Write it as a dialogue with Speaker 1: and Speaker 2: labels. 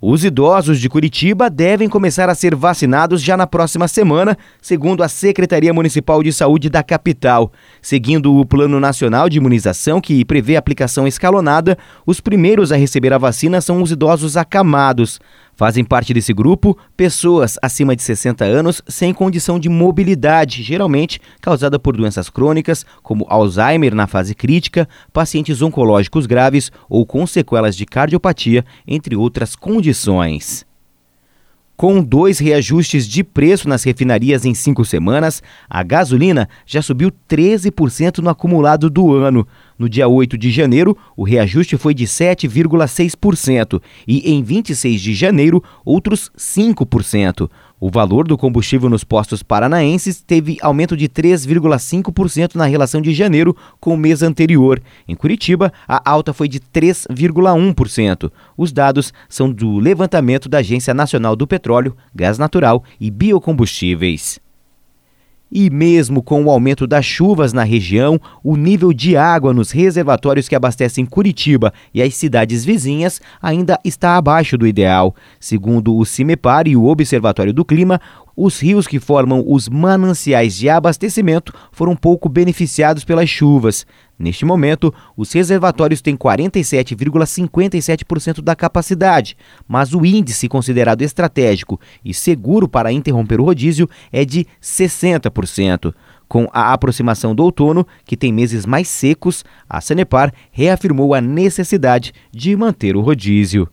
Speaker 1: Os idosos de Curitiba devem começar a ser vacinados já na próxima semana, segundo a Secretaria Municipal de Saúde da capital. Seguindo o Plano Nacional de Imunização, que prevê aplicação escalonada, os primeiros a receber a vacina são os idosos acamados. Fazem parte desse grupo pessoas acima de 60 anos sem condição de mobilidade, geralmente causada por doenças crônicas, como Alzheimer na fase crítica, pacientes oncológicos graves ou com sequelas de cardiopatia, entre outras condições. Com 2 reajustes de preço nas refinarias em 5 semanas, a gasolina já subiu 13% no acumulado do ano. No dia 8 de janeiro, o reajuste foi de 7,6% e em 26 de janeiro, outros 5%. O valor do combustível nos postos paranaenses teve aumento de 3,5% na relação de janeiro com o mês anterior. Em Curitiba, a alta foi de 3,1%. Os dados são do levantamento da Agência Nacional do Petróleo, Gás Natural e Biocombustíveis. E mesmo com o aumento das chuvas na região, o nível de água nos reservatórios que abastecem Curitiba e as cidades vizinhas ainda está abaixo do ideal. Segundo o CIMEPAR e o Observatório do Clima, os rios que formam os mananciais de abastecimento foram pouco beneficiados pelas chuvas. Neste momento, os reservatórios têm 47,57% da capacidade, mas o índice considerado estratégico e seguro para interromper o rodízio é de 60%. Com a aproximação do outono, que tem meses mais secos, a Sanepar reafirmou a necessidade de manter o rodízio.